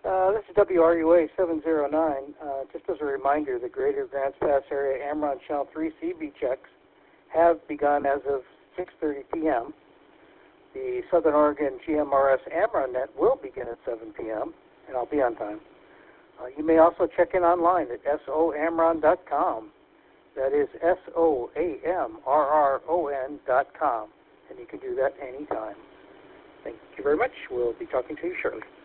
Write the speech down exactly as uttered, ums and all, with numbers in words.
Uh, this is W R U A seven zero nine. Uh, just as a reminder, the Greater Grants Pass Area Amron Channel three C B checks have begun as of six thirty p m The Southern Oregon G M R S Amron Net will begin at seven p m, and I'll be on time. Uh, you may also check in online at S O amron dot com. That is S O A M R R O N dot com, and you can do that anytime. Thank you very much. We'll be talking to you shortly.